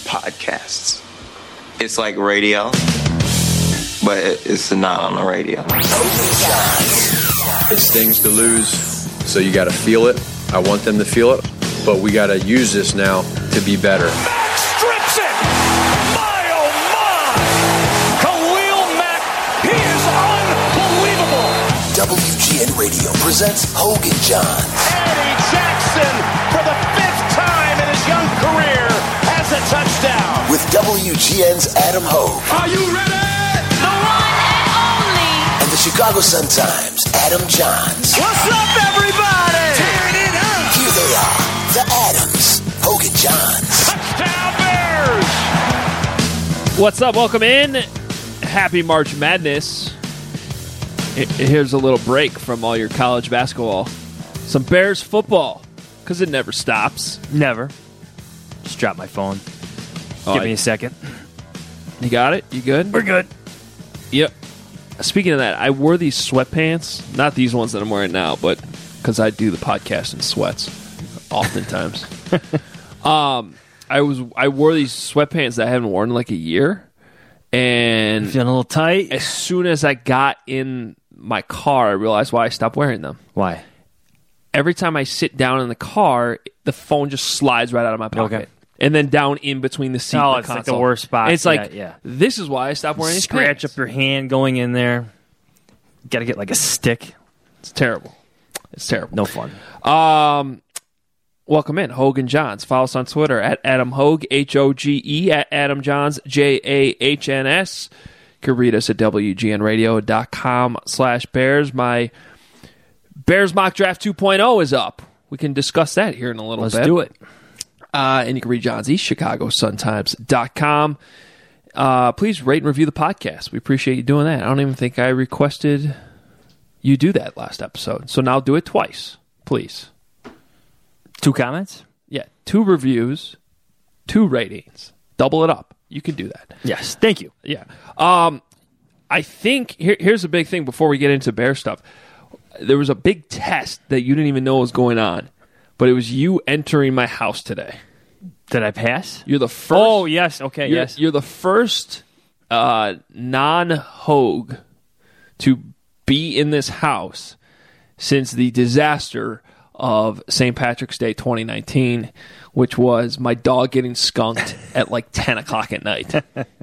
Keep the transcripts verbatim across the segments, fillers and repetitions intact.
podcasts. It's like radio, but it's not on the radio. It's things to lose, so you got to feel it. I want them to feel it, but we got to use this now to be better. Mack strips it! My, oh my! Khalil Mack, he is unbelievable! W G N Radio presents Hogan Johns. Eddie Jackson, for the fifth time in his young career, has a touchdown. With W G N's Adam Hogue. Are you ready? The one and only. And the Chicago Sun-Times, Adam Johns. What's up, everybody? Turn it up! Here they are, the Adams, Hogan Johns. Touchdown Bears! What's up? Welcome in. Happy March Madness. Here's a little break from all your college basketball. Some Bears football, because it never stops. Never. Just drop my phone. Oh, Give I- me a second. You got it? You good? We're good. Yep. Speaking of that, I wore these sweatpants. Not these ones that I'm wearing now, but because I do the podcast in sweats, oftentimes. um, I was I wore these sweatpants that I haven't worn in like a year, and Feeling a little tight. as soon as I got in my car, I realized why I stopped wearing them. Why? Every time I sit down in the car, the phone just slides right out of my pocket. Okay. And then down in between the seat Oh, and the it's like console. the worst spot. And it's like, Yeah, yeah. this is why I stopped wearing these Scratch pants. up your hand going in there. Got to get like a stick. It's terrible. It's terrible. No fun. Um, welcome in, Hogan Johns. Follow us on Twitter at Adam Hogue, H O G E, at Adam Johns, J A H N S. You can read us at W G N radio dot com slash Bears. My Bears Mock Draft two point oh is up. We can discuss that here in a little Let's bit. do it. Uh, and you can read John's East, Chicago Sun Times dot com. Uh, please rate and review the podcast. We appreciate you doing that. I don't even think I requested you do that last episode. So now do it twice, please. Two comments? Yeah, two reviews, two ratings. Double it up. You can do that. Yes. Thank you. Yeah. Um, I think here, here's a big thing before we get into Bear stuff. There was a big test that you didn't even know was going on, but it was you entering my house today. Did I pass? You're the first. Oh, yes. Okay, You're, yes. you're the first uh, non-Hogue to be in this house since the disaster of Saint Patrick's Day twenty nineteen, which was my dog getting skunked at like ten o'clock at night.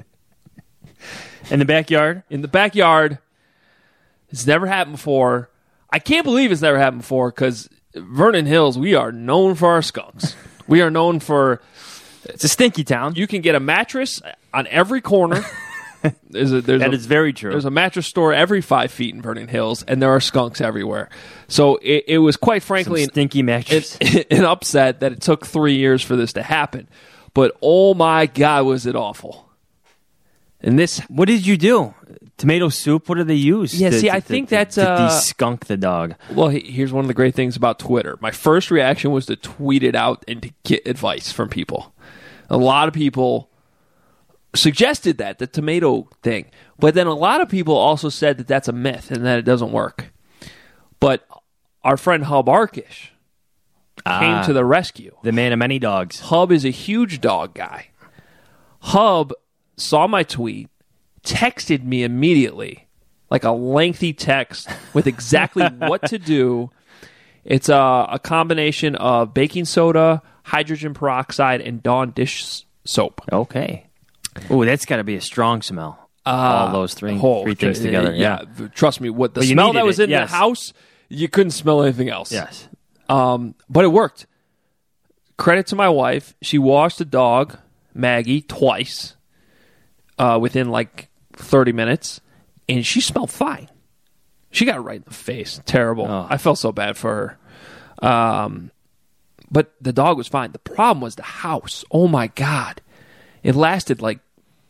In the backyard? In the backyard. It's never happened before. I can't believe it's never happened before because Vernon Hills, we are known for our skunks. We are known for... It's a stinky town. You can get a mattress on every corner. There's a, there's That a, is very true. There's a mattress store every five feet in Vernon Hills, and there are skunks everywhere. So it, it was quite frankly Some stinky mattress. an, an upset that it took three years for this to happen. But oh my God, was it awful. And this... What did you do? Tomato soup? What do they use? Yeah, to, see, to, I think to, that's, to uh, de-skunk the dog. Well, he- here's one of the great things about Twitter. My first reaction was to tweet it out and to get advice from people. A lot of people suggested that, the tomato thing. But then a lot of people also said that that's a myth and that it doesn't work. But our friend Hub Arkish came Ah. to the rescue. The man of many dogs. Hub is a huge dog guy. Hub saw my tweet, texted me immediately, like a lengthy text with exactly what to do. It's a, a combination of baking soda, hydrogen peroxide, and Dawn dish s- soap. Okay. Oh, that's got to be a strong smell. All those three, Oh, three things tr- together. Yeah. Trust me, what the But you smell needed that was it, in yes. the house, you couldn't smell anything else. Yes. Um, but it worked. Credit to my wife. She washed the dog, Maggie, twice uh, within like thirty minutes, and she smelled fine. She got right in the face. Terrible. Oh. I felt so bad for her. Um, but the dog was fine. The problem was the house. Oh, my God. It lasted like...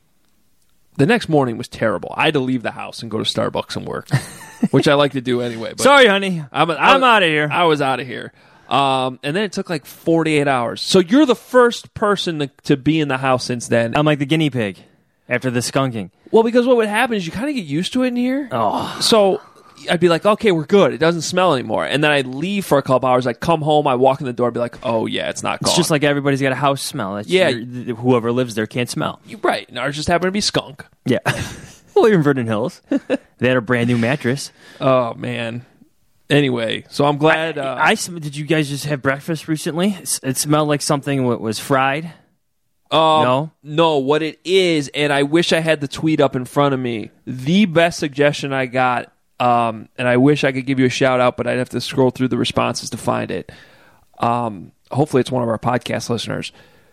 The next morning was terrible. I had to leave the house and go to Starbucks and work, which I like to do anyway. But Sorry, honey. I'm, I'm out of here. I was out of here. Um, and then it took like forty-eight hours. So you're the first person to, to be in the house since then. I'm like the guinea pig after the skunking. Well, because what would happen is you kind of get used to it in here. Oh. So I'd be like, okay, we're good. It doesn't smell anymore. And then I'd leave for a couple hours. I'd come home. I walk in the door. I'd be like, oh, yeah, it's not gone. It's just like everybody's got a house smell. That's Yeah. your- whoever lives there can't smell. You're right. And ours just happened to be skunk. Yeah. Well, you're in Vernon Hills. They had a brand new mattress. Oh, man. Anyway, so I'm glad. I, uh, I sm- did you guys just have breakfast recently? It, it smelled like something w- was fried. Um, No? No, what it is, and I wish I had the tweet up in front of me. The best suggestion I got, um, and I wish I could give you a shout out, but I'd have to scroll through the responses to find it. Um, hopefully, it's one of our podcast listeners.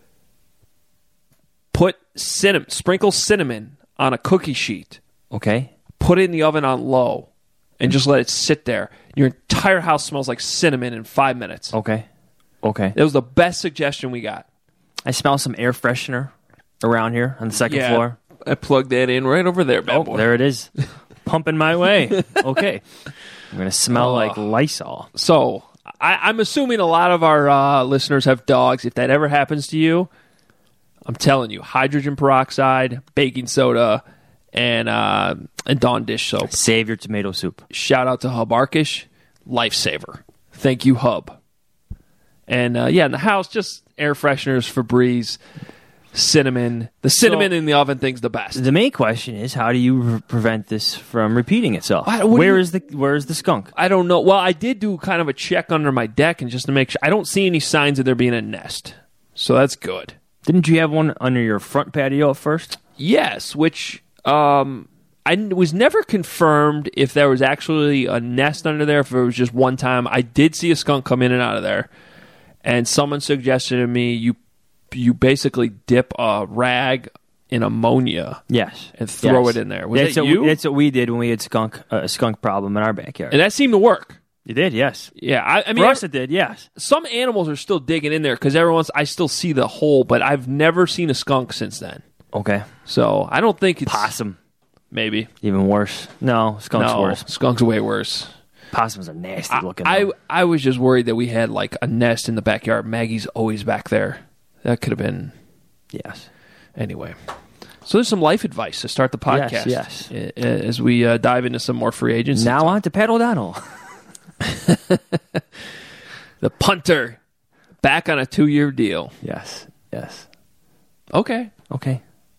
Put cinnamon, sprinkle cinnamon on a cookie sheet. Okay. Put it in the oven on low, and just let it sit there. Your entire house smells like cinnamon in five minutes. Okay. Okay. It was the best suggestion we got. I smell some air freshener around here on the second Yeah, floor. I plugged that in right over there, bad Oh, boy. there it is. Pumping my way. Okay. I'm going to smell Oh. like Lysol. So I, I'm assuming a lot of our uh, listeners have dogs. If that ever happens to you, I'm telling you, hydrogen peroxide, baking soda, and uh, and Dawn dish soap. Save your tomato soup. Shout out to Hub Arkish, lifesaver. Thank you, Hub. And uh, yeah, in the house, just air fresheners, Febreze, cinnamon. The cinnamon So- in the oven thing's the best. The main question is, how do you re- prevent this from repeating itself? I- what do Where you- is the Where is the skunk? I don't know. Well, I did do kind of a check under my deck, and just to make sure, I don't see any signs of there being a nest. So that's good. Didn't you have one under your front patio at first? Yes, which um, I n- was never confirmed if there was actually a nest under there, if it was just one time. I did see a skunk come in and out of there, and someone suggested to me you you basically dip a rag in ammonia Yes. and throw Yes. it in there. Was that's that what you? We, that's what we did when we had skunk uh, a skunk problem in our backyard. and that seemed to work. You did, yes. Yeah, I, I mean, For us, it did, yes. some animals are still digging in there because every once I still see the hole, but I've never seen a skunk since then. Okay. So I don't think it's Possum, maybe. even worse. No, skunk's no, worse. skunk's way worse. Possums are nasty looking. I, though. I was just worried that we had like a nest in the backyard. Maggie's always back there. That could have been yes. anyway. So there's some life advice to start the podcast. Yes, yes. As we uh, dive into some more free agents. Now on to Pat O'Donnell. The punter back on a two-year deal. Yes, yes. Okay. Okay.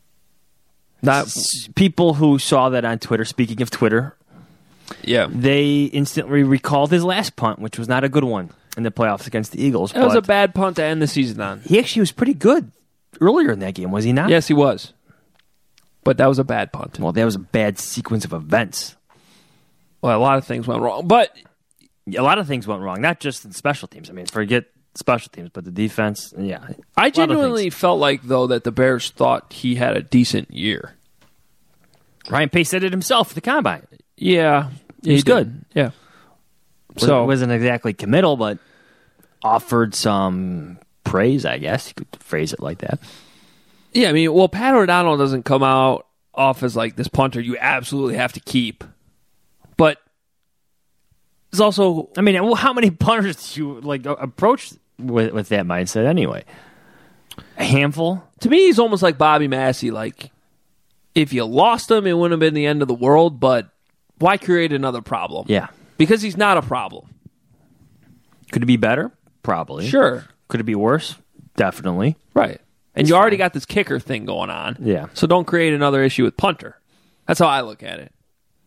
Not S- People who saw that on Twitter, speaking of Twitter, yeah. they instantly recalled his last punt, which was not a good one in the playoffs against the Eagles. That was a but bad punt to end the season on. he actually was pretty good earlier in that game, was he not? Yes, he was. But that was a bad punt. Well, that was a bad sequence of events. Well, a lot of things went wrong. But A lot of things went wrong, not just in special teams. I mean, forget special teams, but the defense, yeah. I A lot of genuinely things. felt like, though, that the Bears thought he had a decent year. Ryan Pace said it himself at the Combine. Yeah. He was did. good. Yeah. So So it wasn't exactly committal, but offered some praise, I guess. You could phrase it like that. yeah, I mean, well, Pat O'Donnell doesn't come out off as like this punter you absolutely have to keep. But it's also, I mean, well, how many punters do you like approach with, with that mindset anyway? A handful? to me, he's almost like Bobby Massey. Like, if you lost him, it wouldn't have been the end of the world, but why create another problem? Yeah. Because he's not a problem. Could it be better? Probably. Sure. Could it be worse? Definitely. Right. And you already got this kicker thing going on. Yeah. So don't create another issue with punter. That's how I look at it.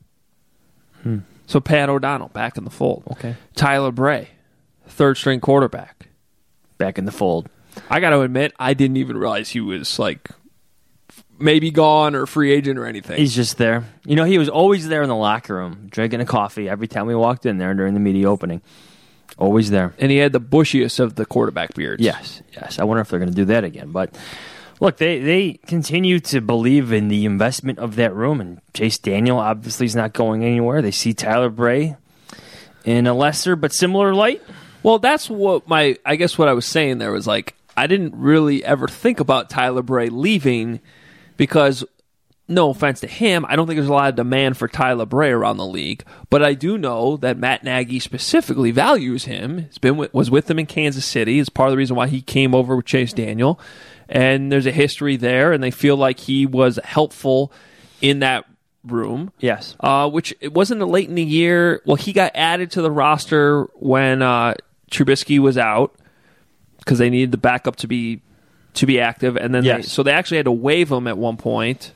Hmm. So Pat O'Donnell back in the fold. Okay. Tyler Bray, third string quarterback. Back in the fold. I got to admit, I didn't even realize he was like maybe gone or free agent or anything. He's just there. You know, he was always there in the locker room, drinking a coffee every time we walked in there during the media opening. Always there. and he had the bushiest of the quarterback beards. Yes, yes. I wonder if they're going to do that again. But look, they, they continue to believe in the investment of that room, and Chase Daniel obviously is not going anywhere. They see Tyler Bray in a lesser but similar light. Well, that's what my, I guess what I was saying there was like, I didn't really ever think about Tyler Bray leaving because, no offense to him, I don't think there's a lot of demand for Tyler Bray around the league. But I do know that Matt Nagy specifically values him. He's been with, was with him in Kansas City. It's part of the reason why he came over with Chase Daniel. And there's a history there, and they feel like he was helpful in that room. Yes. Uh, which it wasn't late in the year. Well, he got added to the roster when uh, Trubisky was out because they needed the backup to be to be active, and then Yes. they, so they actually had to waive him at one point,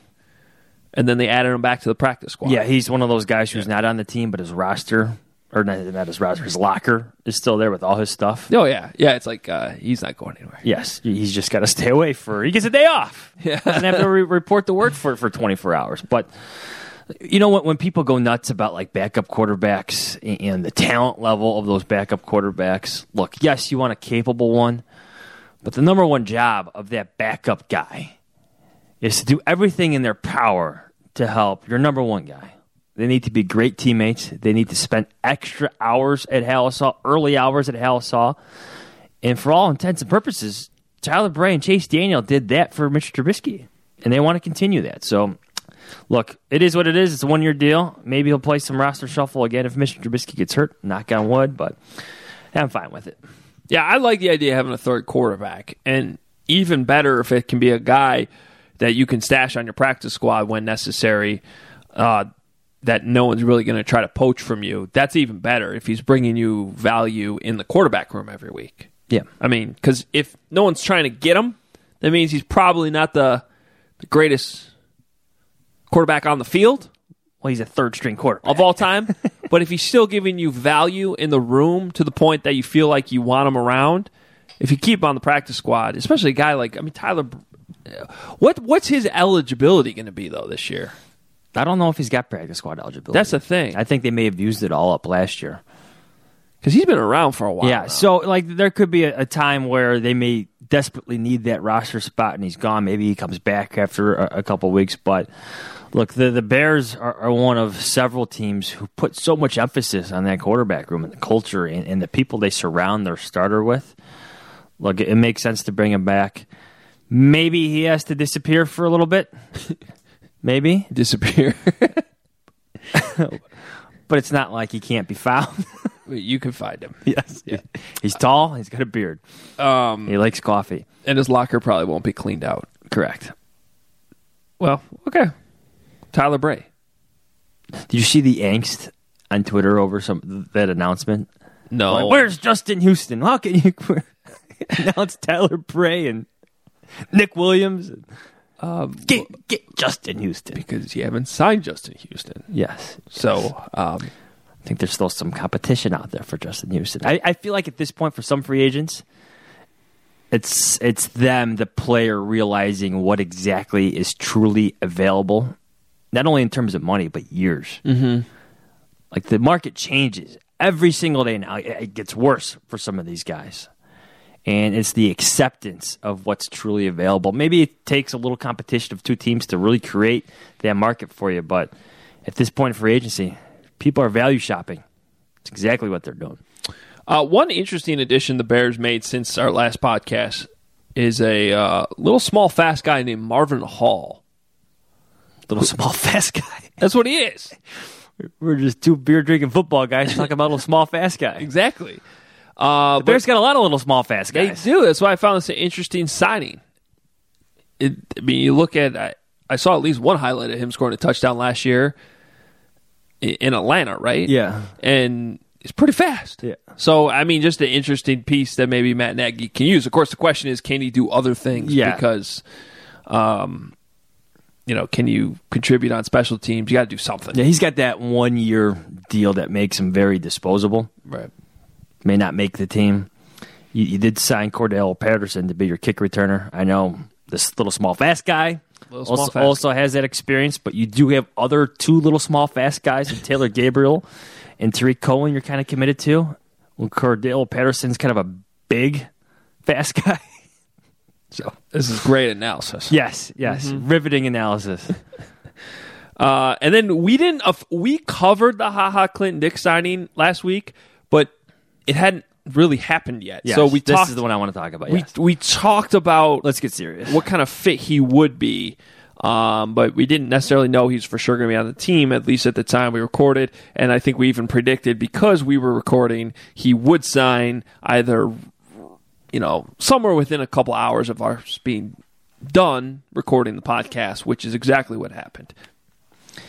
and then they added him back to the practice squad. Yeah, he's one of those guys who's not on the team, but his roster, or not, not his roster, his locker is still there with all his stuff. Oh yeah, yeah. It's like uh, he's not going anywhere. Yes, he's just got to stay away for. He gets a day off. Yeah. Doesn't have to re- report to work for for twenty-four hours. But you know what? When people go nuts about like backup quarterbacks and the talent level of those backup quarterbacks, look, yes, you want a capable one, but the number one job of that backup guy is to do everything in their power to help your number one guy. They need to be great teammates. They need to spend extra hours at Halasaw, early hours at Halasaw. And for all intents and purposes, Tyler Bray and Chase Daniel did that for Mitch Trubisky. And they want to continue that. So, look, it is what it is. It's a one-year deal. Maybe he'll play some roster shuffle again if Mitch Trubisky gets hurt. Knock on wood, but I'm fine with it. Yeah, I like the idea of having a third quarterback, and even better if it can be a guy that you can stash on your practice squad when necessary, uh, that no one's really going to try to poach from you. That's even better if he's bringing you value in the quarterback room every week. Yeah. I mean, because if no one's trying to get him, that means he's probably not the, the greatest quarterback on the field. Well, he's a third-string quarterback. Of all time. But if he's still giving you value in the room to the point that you feel like you want him around, if you keep him on the practice squad, especially a guy like, I mean, Tyler, what what's his eligibility going to be, though, this year? I don't know if he's got practice squad eligibility. That's the thing. I think they may have used it all up last year. Because he's been around for a while Yeah, now. so like there could be a, a time where they may desperately need that roster spot and he's gone. Maybe he comes back after a, a couple weeks. But look, the, the Bears are, are one of several teams who put so much emphasis on that quarterback room and the culture and, and the people they surround their starter with. Look, it makes sense to bring him back. Maybe he has to disappear for a little bit. Maybe. Disappear. But it's not like he can't be found. You can find him. Yes. Yeah. He's tall. He's got a beard. Um, he likes coffee. And his locker probably won't be cleaned out. Correct. Well, okay. Tyler Bray. Did you see the angst on Twitter over some that announcement? No. Like, where's Justin Houston? How can you announce Tyler Bray and Nick Williams? And, um, get, get Justin Houston. Because you haven't signed Justin Houston. Yes. So, um, I think there's still some competition out there for Justin Houston. I, I feel like at this point for some free agents, it's it's them, the player, realizing what exactly is truly available, not only in terms of money, but years. Mm-hmm. Like the market changes every single day now. It gets worse for some of these guys. And it's the acceptance of what's truly available. Maybe it takes a little competition of two teams to really create that market for you. But at this point in free agency, people are value shopping. It's exactly what they're doing. Uh, one interesting addition the Bears made since our last podcast is a uh, little small, fast guy named Marvin Hall. Little small, fast guy. That's what he is. We're just two beer-drinking football guys talking about a little small, fast guy. Exactly. Uh, the Bears got a lot of little small, fast guys. They do. That's why I found this an interesting signing. It, I mean, you look at, I, I saw at least one highlight of him scoring a touchdown last year in, in Atlanta, right? Yeah. And he's pretty fast. Yeah. So, I mean, just an interesting piece that maybe Matt Nagy can use. Of course, the question is, can he do other things? Yeah. Because, um, you know, can you contribute on special teams? You got to do something. Yeah, he's got that one-year deal that makes him very disposable. Right. May not make the team. You, you did sign Cordell Patterson to be your kick returner. I know this little small fast guy Little small also, fast. also has that experience, but you do have other two little small fast guys, and Taylor Gabriel and Tariq Cohen you're kind of committed to. Well, Cordell Patterson's kind of a big fast guy. So this is great analysis. Yes, yes. Mm-hmm. Riveting analysis. uh, and then we didn't, uh, we covered the Ha Ha Clinton Dix signing last week, but it hadn't really happened yet. Yes, so we this talked, is the one I want to talk about. We yes. we talked about Let's get serious. what kind of fit he would be, um, but we didn't necessarily know he's for sure going to be on the team, at least at the time we recorded. And I think we even predicted, because we were recording, he would sign either, you know, somewhere within a couple hours of ours being done recording the podcast, which is exactly what happened.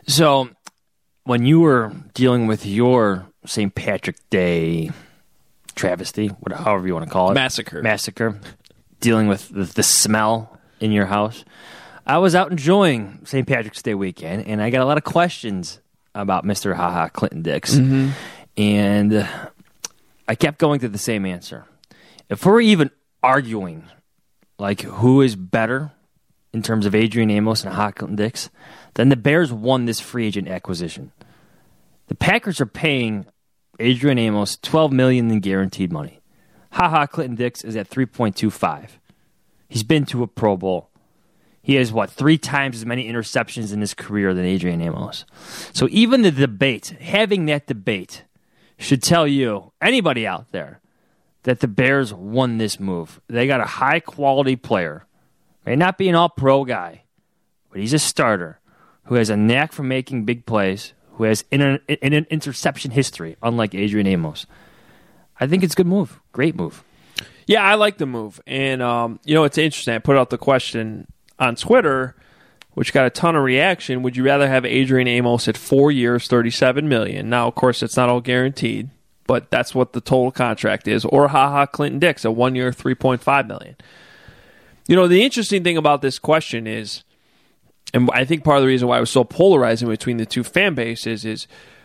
So, when you were dealing with your Saint Patrick Day travesty, whatever, however you want to call it, Massacre. massacre, dealing with the, the smell in your house, I was out enjoying Saint Patrick's Day weekend, and I got a lot of questions about Mister Ha-Ha Clinton Dix, Mm-hmm. and I kept going to the same answer. If we're even arguing, like, who is better in terms of Adrian Amos and Ha-Ha Clinton Dix, then the Bears won this free agent acquisition. The Packers are paying Adrian Amos twelve million dollars in guaranteed money. Ha-Ha Clinton Dix is at three point two five. He's been to a Pro Bowl. He has, what, three times as many interceptions in his career than Adrian Amos. So even the debate, having that debate, should tell you, anybody out there, that the Bears won this move. They got a high-quality player. May not be an all-pro guy, but he's a starter who has a knack for making big plays, who has an, an interception history, unlike Adrian Amos. I think it's a good move. Great move. Yeah, I like the move. And, um, you know, it's interesting. I put out the question on Twitter, which got a ton of reaction. Would you rather have Adrian Amos at four years, thirty-seven million dollars? Now, of course, it's not all guaranteed, but that's what the total contract is. Or Ha-Ha Clinton Dix at one year, three point five million dollars. You know, the interesting thing about this question is, and I think part of the reason why it was so polarizing between the two fan bases is,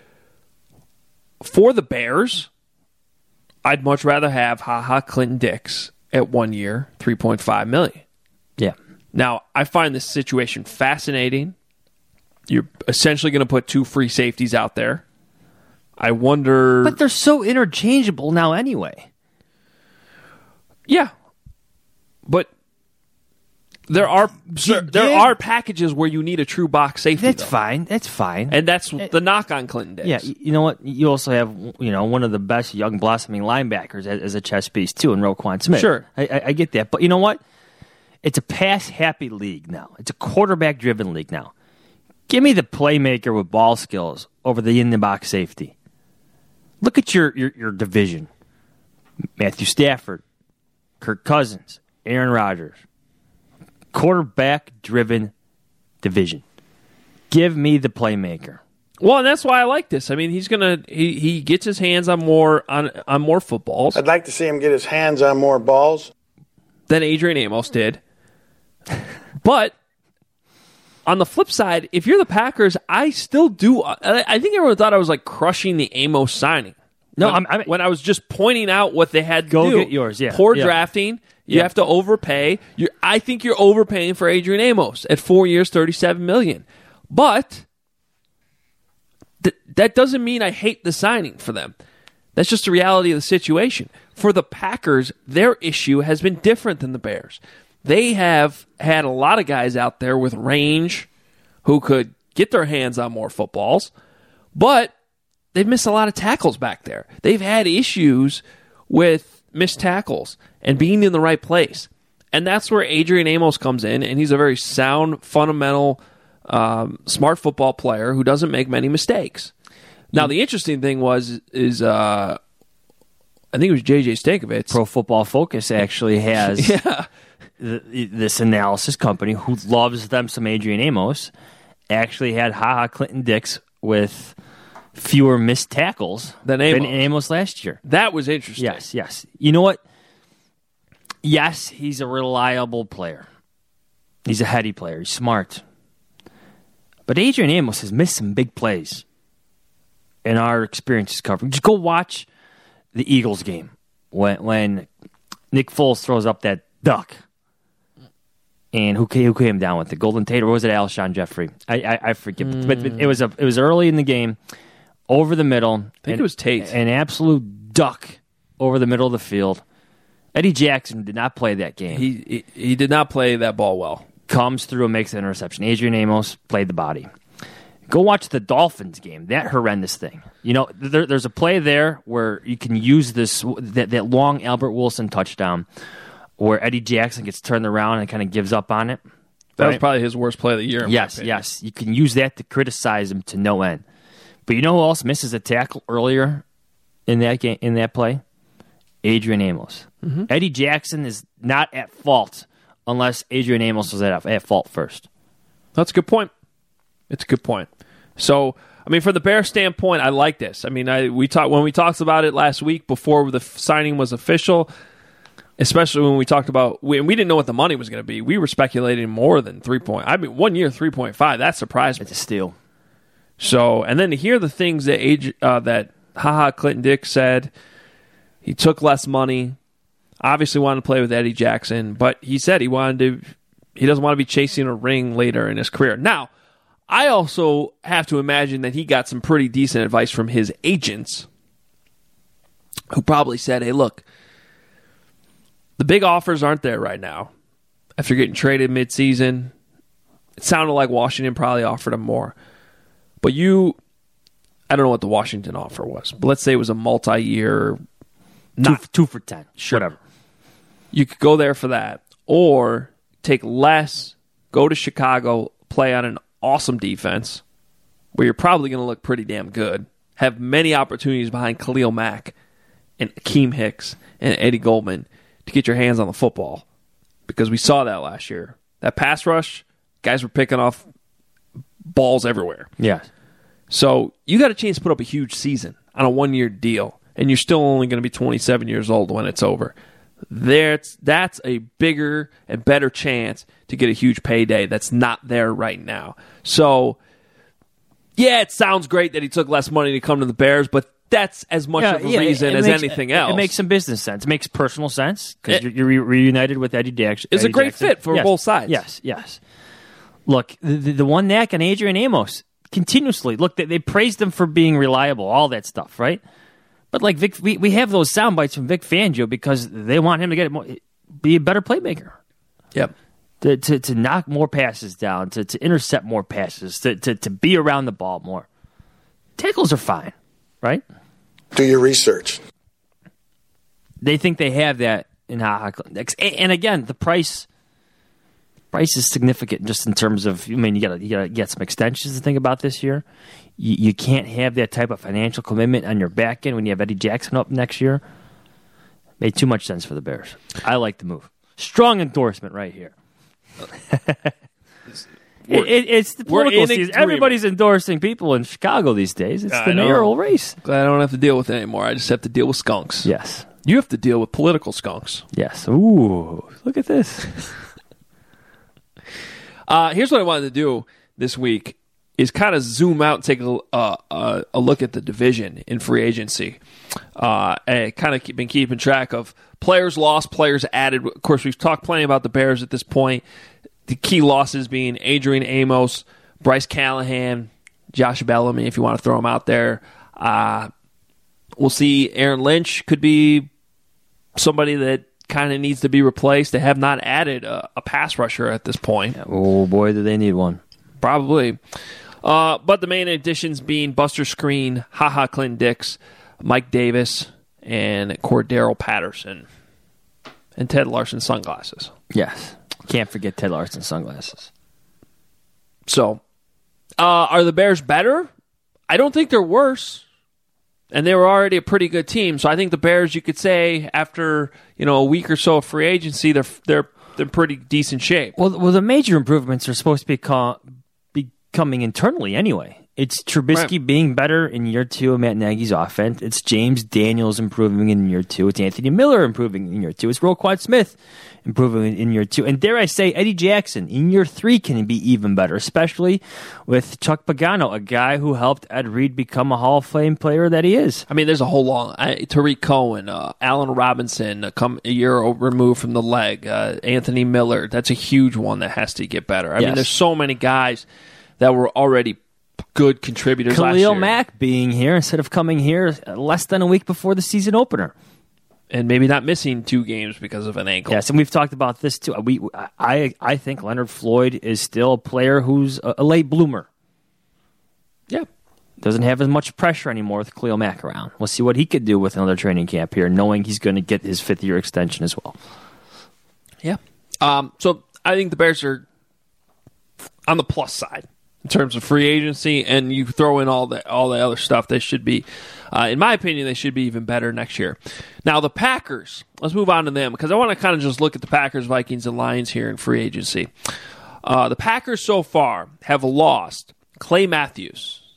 for the Bears, I'd much rather have Ha-Ha Clinton Dix at one year, three point five million dollars. Yeah. Now, I find this situation fascinating. You're essentially going to put two free safeties out there. I wonder... But they're so interchangeable now anyway. Yeah. But there are Yeah. there are packages where you need a true box safety. That's though. fine. That's fine. And that's the knock on Clinton Dix. Yeah, you know what? You also have, you know, one of the best young blossoming linebackers as, as a chess piece, too, in Roquan Smith. Sure. I, I, I get that. But you know what? It's a pass-happy league now. It's a quarterback-driven league now. Give me the playmaker with ball skills over the in-the-box safety. Look at your, your, your division. Matthew Stafford, Kirk Cousins, Aaron Rodgers. Quarterback-driven division. Give me the playmaker. Well, and that's why I like this. I mean, he's gonna he, he gets his hands on more on on more footballs I'd like to see him get his hands on more balls than Adrian Amos did. But on the flip side, if you're the Packers, I still do. I, I think everyone thought I was like crushing the Amos signing. No, when, I'm, I'm when I was just pointing out what they had to Go do. get yours, yeah. Poor Yeah. drafting. You Yeah. have to overpay. You're, I think you're overpaying for Adrian Amos at four years, thirty-seven million. But th- that doesn't mean I hate the signing for them. That's just the reality of the situation. For the Packers, their issue has been different than the Bears. They have had a lot of guys out there with range who could get their hands on more footballs, but they've missed a lot of tackles back there. They've had issues with missed tackles and being in the right place. And that's where Adrian Amos comes in, and he's a very sound, fundamental, um, smart football player who doesn't make many mistakes. Now, the interesting thing was, is uh, I think it was J J Stankovitz. Pro Football Focus actually has Yeah. th- this analysis company who loves them some Adrian Amos actually had Ha-Ha Clinton Dix with fewer missed tackles Than Amos. Amos last year. That was interesting. Yes, yes. You know what? Yes, he's a reliable player. He's a heady player. He's smart. But Adrian Amos has missed some big plays in our experiences covering. Just go watch the Eagles game when when Nick Foles throws up that duck. And who came, who came down with it? Golden Tate or was it Alshon Jeffrey? I I, I forget. Mm. But, but it was a it was early in the game, over the middle. I think an, it was Tate. An absolute duck over the middle of the field. Eddie Jackson did not play that game. He, he he did not play that ball well. Comes through and makes an interception. Adrian Amos played the body. Go watch the Dolphins game. That horrendous thing. You know, there, there's a play there where you can use this that, that long Albert Wilson touchdown where Eddie Jackson gets turned around and kind of gives up on it. That right? was probably his worst play of the year. In Yes, yes. You can use that to criticize him to no end. But you know who else misses a tackle earlier in that game, in that play? Adrian Amos. Mm-hmm. Eddie Jackson is not at fault unless Adrian Amos was at, at fault first. That's a good point. It's a good point. So, I mean, from the Bears standpoint, I like this. I mean, I we talked when we talked about it last week before the f- signing was official, especially when we talked about we, we didn't know what the money was going to be. We were speculating more than three point. I mean, one year three point five. That surprised me. It's a steal. So, and then to hear the things that age, uh, that haha Clinton Dix said, he took less money. Obviously, wanted to play with Eddie Jackson, but he said he wanted to. He doesn't want to be chasing a ring later in his career. Now, I also have to imagine that he got some pretty decent advice from his agents, who probably said, "Hey, look, the big offers aren't there right now. After getting traded midseason, it sounded like Washington probably offered him more, but you." I don't know what the Washington offer was, but let's say it was a multi-year, Two, two for ten. Sure. Whatever. You could go there for that, or take less, go to Chicago, play on an awesome defense, where you're probably going to look pretty damn good, have many opportunities behind Khalil Mack and Akeem Hicks and Eddie Goldman to get your hands on the football, because we saw that last year. That pass rush, guys were picking off balls everywhere. Yeah. So you got a chance to put up a huge season on a one-year deal, and you're still only going to be twenty-seven years old when it's over. There's, that's a bigger and better chance to get a huge payday that's not there right now. So, yeah, it sounds great that he took less money to come to the Bears, but that's as much Yeah, of a yeah, reason it as makes- anything it- else. It makes some business sense. It makes personal sense because It- you're, you're re- reunited with Eddie Jackson. It's a Eddie great Jackson. fit for Yes, both sides. Yes, yes. Look, the, the, the one knack on Adrian Amos, continuously. Look, they, they praised him for being reliable, all that stuff, right? But like Vic, we, we have those sound bites from Vic Fangio because they want him to get more, be a better playmaker. Yep. To, to to knock more passes down, to, to intercept more passes, to, to, to be around the ball more. Tackles are fine, right? Do your research. They think they have that in Ha Ha. And again, the price price is significant just in terms of, I mean, you got you got to get some extensions to think about this year. You, you can't have that type of financial commitment on your back end when you have Eddie Jackson up next year. Made too much sense for the Bears. I like the move. Strong endorsement right here. it, it, it's the we're political in season. agreement. Everybody's endorsing people in Chicago these days. It's I the know. mayoral race. Glad I don't have to deal with it anymore. I just have to deal with skunks. Yes. You have to deal with political skunks. Yes. Ooh, look at this. Uh, here's what I wanted to do this week is kind of zoom out and take a, uh, uh, a look at the division in free agency. Uh, and kind of keep, been keeping track of players lost, players added. Of course, we've talked plenty about the Bears at this point. The key losses being Adrian Amos, Bryce Callahan, Josh Bellamy, if you want to throw him out there. Uh, we'll see. Aaron Lynch could be somebody that kind of needs to be replaced. They have not added a, a pass rusher at this point. Oh, boy, do they need one. Probably. Uh, but the main additions being Buster Screen, HaHa Clinton Dix, Mike Davis, and Cordero Patterson. And Ted Larson sunglasses. Yes. Can't forget Ted Larson sunglasses. So, uh, are the Bears better? I don't think they're worse. And they were already a pretty good team. So I think the Bears, you could say, after you know a week or so of free agency, they're they're they're in pretty decent shape. Well, well, the major improvements are supposed to be, co- be coming internally anyway. It's Trubisky Right. being better in year two of Matt Nagy's offense. It's James Daniels improving in year two. It's Anthony Miller improving in year two. It's Roquan Smith improving in year two. And dare I say, Eddie Jackson in year three can be even better, especially with Chuck Pagano, a guy who helped Ed Reed become a Hall of Fame player that he is. I mean, there's a whole long I, Tariq Cohen, uh, Allen Robinson, uh, come a year removed from the leg. Uh, Anthony Miller, that's a huge one that has to get better. I Yes. mean, there's so many guys that were already good contributors last year. Khalil Mack being here instead of coming here less than a week before the season opener. And maybe not missing two games because of an ankle. Yes, and we've talked about this too. We, I, I think Leonard Floyd is still a player who's a, a late bloomer. Yeah. Doesn't have as much pressure anymore with Khalil Mack around. We'll see what he could do with another training camp here, knowing he's going to get his fifth year extension as well. Yeah. Um, so I think the Bears are on the plus side in terms of free agency, and you throw in all the all the other stuff. They should be, uh, in my opinion, they should be even better next year. Now the Packers. Let's move on to them because I want to kind of just look at the Packers, Vikings, and Lions here in free agency. Uh, the Packers so far have lost Clay Matthews,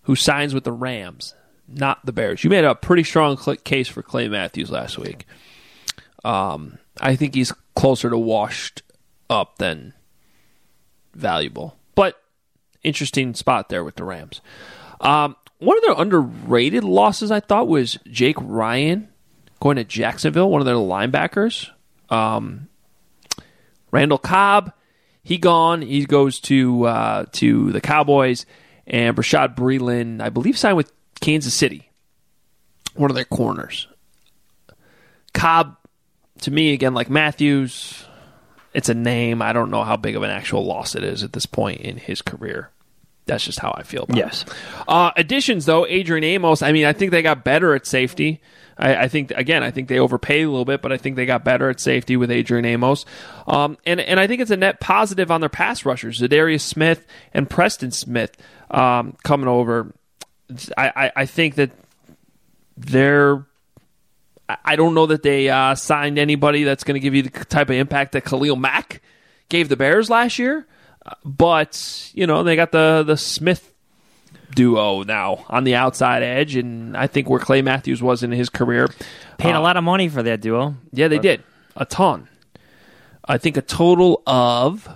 who signs with the Rams, not the Bears. You made a pretty strong cl- case for Clay Matthews last week. Um, I think he's closer to washed up than valuable. But interesting spot there with the Rams. Um, one of their underrated losses, I thought, was Jake Ryan going to Jacksonville, one of their linebackers. Um, Randall Cobb, he gone. He goes to uh, to the Cowboys. And Rashad Breeland, I believe, signed with Kansas City, one of their corners. Cobb, to me, again, like Matthews, it's a name. I don't know how big of an actual loss it is at this point in his career. That's just how I feel about Yes. it. Uh, additions, though, Adrian Amos, I mean, I think they got better at safety. I, I think, again, I think they overpaid a little bit, but I think they got better at safety with Adrian Amos. Um, and, and I think it's a net positive on their pass rushers, Zadarius Smith and Preston Smith um, coming over. I, I, I think that they're... I don't know that they uh, signed anybody that's going to give you the type of impact that Khalil Mack gave the Bears last year. But, you know, they got the, the Smith duo now on the outside edge, and I think where Clay Matthews was in his career. Paid uh, a lot of money for that duo. Yeah, they did. A ton. I think a total of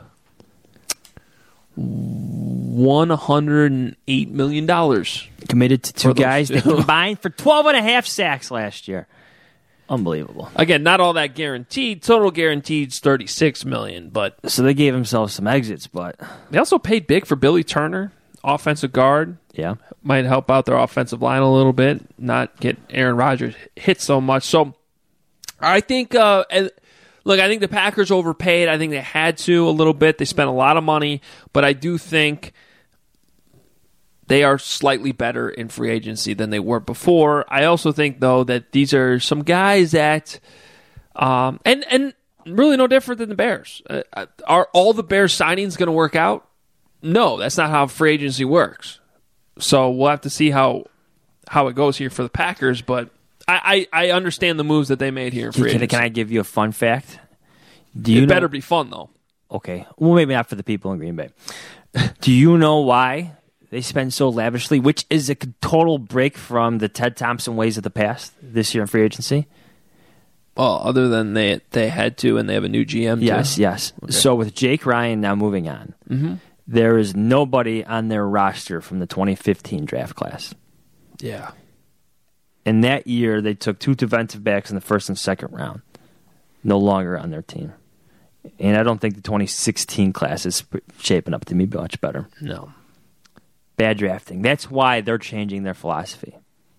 one hundred eight million dollars. Committed to two For those guys two. that combined for twelve and a half sacks last year. Unbelievable. Again, not all that guaranteed. Total guaranteed is thirty-six million dollars, but So they gave themselves some exits, but they also paid big for Billy Turner, offensive guard. yeah. Might help out their offensive line a little bit, not get Aaron Rodgers hit so much. So I think, uh, and look, I think the Packers overpaid. I think they had to a little bit. They spent a lot of money, but I do think they are slightly better in free agency than they were before. I also think, though, that these are some guys that, um, and and really no different than the Bears. Uh, are all the Bears signings going to work out? No, that's not how free agency works. So we'll have to see how how it goes here for the Packers. But I, I, I understand the moves that they made here in free Can, agency. can I give you a fun fact? Do you it know, better be fun, though. Okay. Well, maybe not for the people in Green Bay. Do you know why they spend so lavishly, which is a total break from the Ted Thompson ways of the past this year in free agency? Well, other than they they had to, and they have a new G M. Yes, too. yes. So with Jake Ryan now moving on, mm-hmm. there is nobody on their roster from the twenty fifteen draft class. Yeah. In that year, they took two defensive backs in the first and second round. No longer on their team. And I don't think the twenty sixteen class is shaping up to be much better. No. Bad drafting. That's why they're changing their philosophy.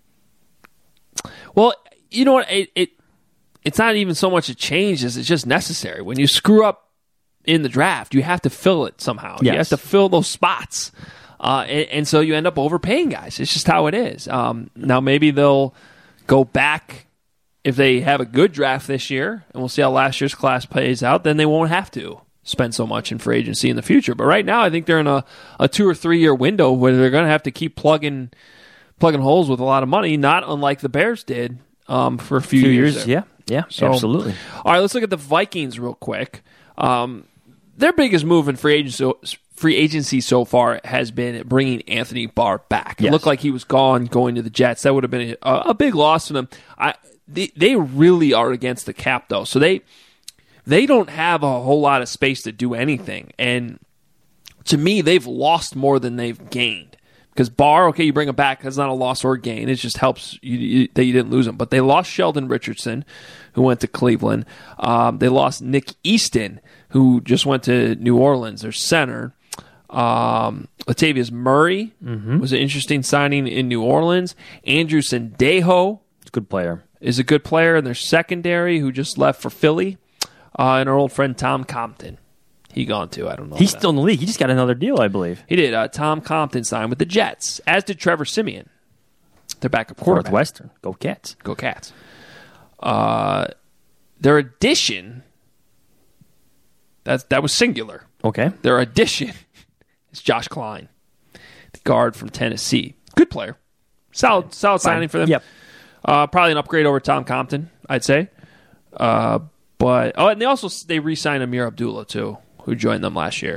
Well, you know what? It, it it's not even so much a change as it's just necessary. When you screw up in the draft, you have to fill it somehow. Yes. You have to fill those spots. Uh, and, and so you end up overpaying guys. It's just how it is. Um, now, maybe they'll go back if they have a good draft this year, and we'll see how last year's class plays out. Then they won't have to spend so much in free agency in the future. But right now, I think they're in a, a two or three year window where they're going to have to keep plugging plugging holes with a lot of money, not unlike the Bears did um, for a few, Few years. years, there. yeah, yeah, So- absolutely. All right, let's look at the Vikings real quick. Um, their biggest move in free agency, free agency so far has been bringing Anthony Barr back. It Yes. looked like he was gone going to the Jets. That would have been a, a big loss for them. I, they, they really are against the cap, though. So they they don't have a whole lot of space to do anything. And to me, they've lost more than they've gained. Because Barr, okay, you bring him back. That's not a loss or a gain. It just helps you, you, that you didn't lose him. But they lost Sheldon Richardson, who went to Cleveland. Um, they lost Nick Easton, who just went to New Orleans, their center. Um, Latavius Murray Mm-hmm. was an interesting signing in New Orleans. Andrew Sendejo It's a good player. is a good player in their secondary who just left for Philly. Uh, and our old friend Tom Compton. He gone too. I don't know. He's that. still in the league. He just got another deal, I believe. He did. Uh, Tom Compton signed with the Jets, as did Trevor Siemian, their backup quarterback. Northwestern. Go Cats. Go Cats. Uh, their addition, that's, that was singular. Okay. Their addition is Josh Klein, the guard from Tennessee. Good player. Solid, solid Fine. signing for them. Yep. Uh, probably an upgrade over Tom Compton, I'd say. Uh, but oh, and they also they re-signed Amir Abdullah too, who joined them last year.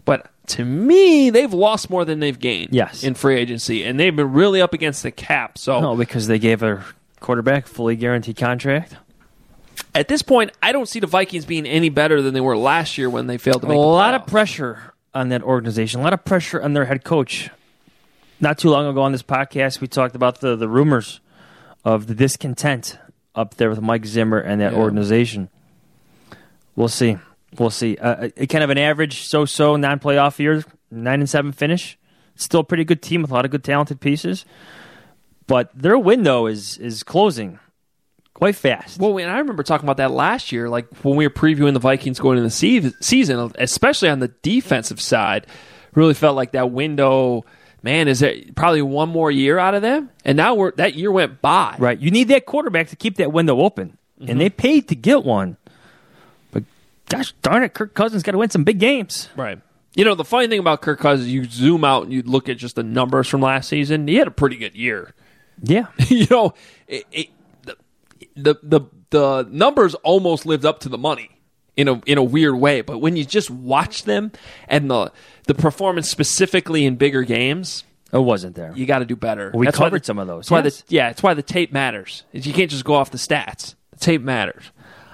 But to me, they've lost more than they've gained Yes. in free agency, and they've been really up against the cap. So No, because they gave a quarterback fully guaranteed contract. at this point, I don't see the Vikings being any better than they were last year when they failed to A make the lot of playoffs. pressure on that organization, a lot of pressure on their head coach. Not too long ago on this podcast, we talked about the, the rumors of the discontent up there with Mike Zimmer and that Yeah. organization. We'll see. We'll see. Uh, a, kind of an average so-so non-playoff year, nine and seven finish. Still a pretty good team with a lot of good talented pieces, but their window is is closing quite fast. Well, and I remember talking about that last year, like when we were previewing the Vikings going into the se- season, especially on the defensive side, really felt like that window. Man, is there probably one more year out of them? And now we're that year went by. Right. You need that quarterback to keep that window open, Mm-hmm. and they paid to get one. But gosh darn it, Kirk Cousins got to win some big games. Right. You know, the funny thing about Kirk Cousins, you zoom out and you look at just the numbers from last season. He had a pretty good year. Yeah. you know, it, it, the, the the the numbers almost lived up to the money in a in a weird way. But when you just watch them and the the performance specifically in bigger games, It wasn't there. you got to do better. We That's why covered the- some of those, That's why yes. the, yeah, it's why the tape matters. You can't just go off the stats. The tape matters.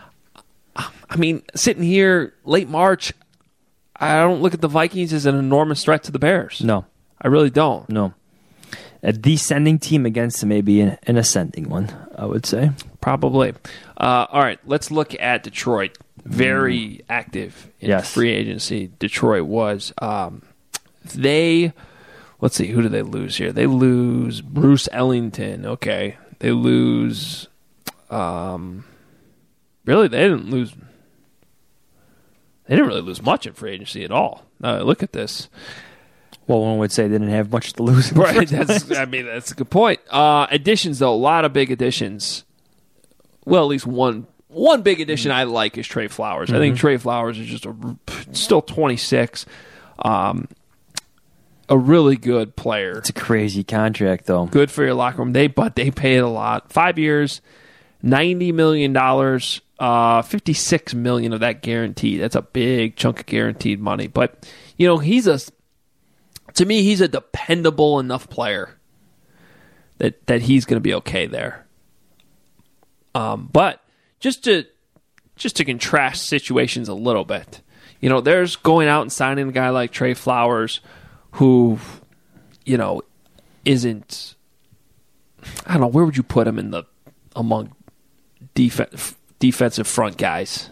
I mean, sitting here late March, I don't look at the Vikings as an enormous threat to the Bears. No. I really don't. No. A descending team against maybe an, an ascending one, I would say. Probably. Uh, all right, let's look at Detroit. Very active in Yes. free agency. Detroit was. Um, they, let's see, who do they lose here? They lose Bruce Ellington. Okay. They lose, um, really, they didn't lose, they didn't really lose much in free agency at all. Uh, look at this. Well, one would say they didn't have much to lose. in the Right. first That's, place. I mean, that's a good point. Uh, additions, though, a lot of big additions. Well, at least one one big addition I like is Trey Flowers. I think Trey Flowers is just a, still twenty-six. Um, a really good player. It's a crazy contract, though. Good for your locker room. They but they paid a lot. Five years, ninety million dollars. Uh, fifty-six million of that guaranteed. That's a big chunk of guaranteed money. But you know, he's a to me, he's a dependable enough player that that he's going to be okay there. Um, but just to just to contrast situations a little bit, you know, there's going out and signing a guy like Trey Flowers, who, you know, isn't. I don't know, where would you put him in the among def- defensive front guys?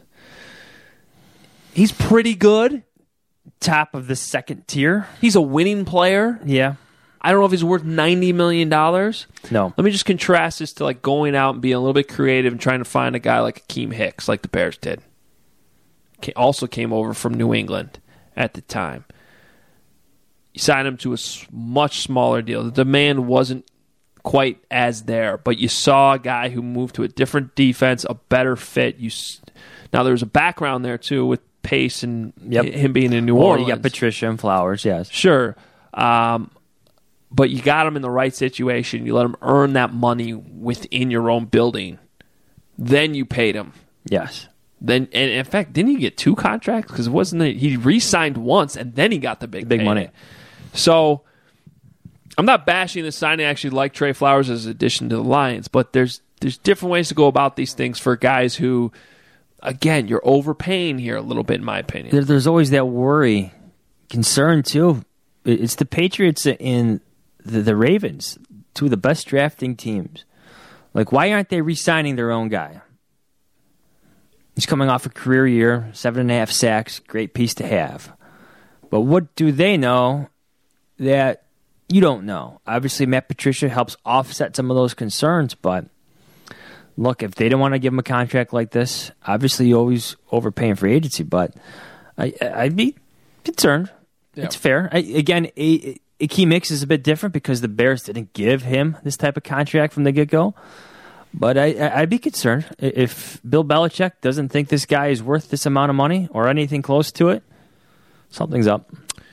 He's pretty good. Top of the second tier. He's a winning player. Yeah. I don't know if he's worth ninety million dollars. No. Let me just contrast this to like going out and being a little bit creative and trying to find a guy like Akeem Hicks, like the Bears did. Ca- Also came over from New England at the time. You signed him to a s- much smaller deal. The demand wasn't quite as there, but you saw a guy who moved to a different defense, a better fit. You s- now there was a background there too with Pace and Yep. him being in New Or Orleans. you got Patricia and Flowers, yes. Sure. Um, but you got him in the right situation. You let him earn that money within your own building. Then you paid him. Yes. Then, and in fact, didn't he get two contracts? Because it wasn't that he re-signed once and then he got the big Big payday. money. So I'm not bashing the signing. I actually like Trey Flowers as an addition to the Lions, but there's there's different ways to go about these things for guys who, again, you're overpaying here a little bit, in my opinion. There, there's always that worry, concern, too. It- It's the Patriots and the, the Ravens, two of the best drafting teams. Like, why aren't they re-signing their own guy? He's coming off a career year, seven and a half sacks, great piece to have. But what do they know that you don't know? Obviously, Matt Patricia helps offset some of those concerns, but look, if they don't want to give him a contract like this, obviously you always overpay in free agency, but I, I'd be concerned. Yeah. It's fair. I, again, a, a key mix is a bit different because the Bears didn't give him this type of contract from the get-go. But I, I- I'd be concerned if Bill Belichick doesn't think this guy is worth this amount of money or anything close to it. Something's up.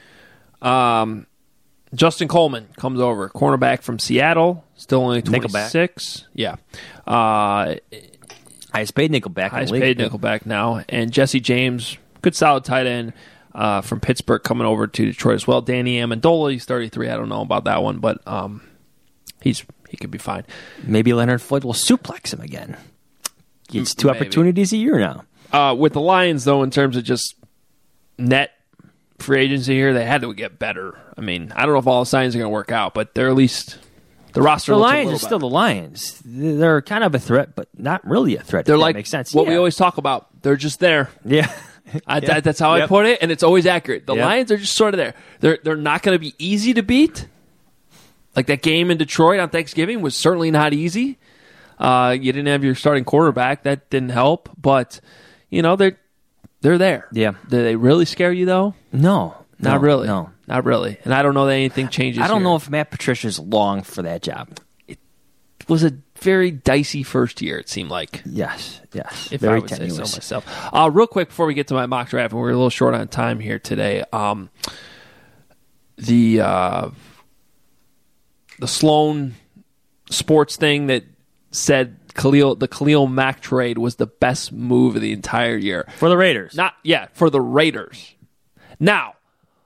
Um, Justin Coleman comes over, cornerback from Seattle, still only twenty-six. Yeah. Uh, Highest paid nickelback. in the highest league. paid nickelback now. And Jesse James, good solid tight end. uh, from Pittsburgh coming over to Detroit as well. Danny Amendola, he's thirty-three. I don't know about that one, but um, he's he could be fine. Maybe Leonard Floyd will suplex him again. Gets two Maybe. opportunities a year now. Uh, with the Lions, though, in terms of just net free agency here, they had to get better. I mean, I don't know if all the signs are going to work out, but they're at least the roster. The looks a Lions little are still better. the Lions. They're kind of a threat, but not really a threat. They're if that like makes sense. what yeah. we always talk about. They're just there. Yeah. I, Yeah. that, that's how I Yep. put it, and it's always accurate. The Yep. Lions are just sort of there. They're they're not going to be easy to beat. Like that game in Detroit on Thanksgiving was certainly not easy. Uh, you didn't have your starting quarterback. That didn't help. But, you know, they're, they're there. Yeah. Do they really scare you, though? No. Not no, really. No. Not really. And I don't know that anything changes I don't here. know if Matt Patricia's long for that job. It was a very dicey first year, it seemed like. Yes. Yes. If Very I would tenuous. say so myself. Uh, real quick before we get to my mock draft, and we're a little short on time here today. Um, the uh, the Sloan Sports thing that said Khalil the Khalil Mack trade was the best move of the entire year. For the Raiders. Not yeah, for the Raiders. Now,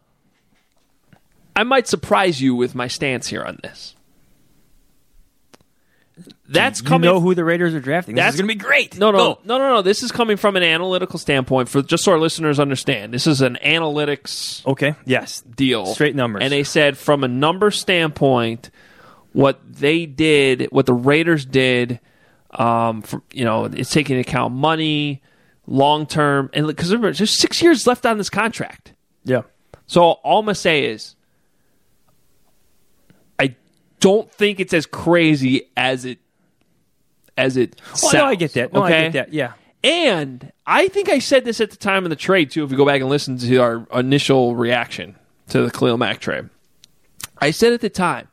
I might surprise you with my stance here on this. That's you coming. know who the Raiders are drafting. This That's is going to be great. No, no, Go. no, no, no. This is coming from an analytical standpoint. For just so our listeners understand, this is an analytics Okay. Yes. deal, Straight numbers. And they said from a number standpoint, what they did, what the Raiders did, um, for, you know, it's taking into account money, long term, and because there's six years left on this contract. Yeah. So all I'm gonna say is, I don't think it's as crazy as it as it Oh, sounds. no, I get that. No, okay? I get that. Yeah. And I think I said this at the time of the trade, too, if we go back and listen to our initial reaction to the Khalil Mack trade. I said at the time,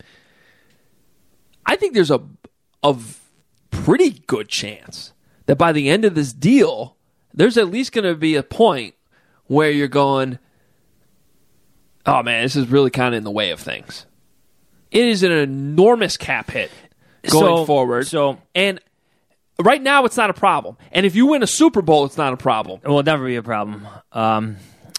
I think there's a, a pretty good chance that by the end of this deal, there's at least going to be a point where you're going, oh, man, this is really kind of in the way of things. It is an enormous cap hit going So- forward. so- and right now, it's not a problem. And if you win a Super Bowl, it's not a problem. It will never be a problem. Um,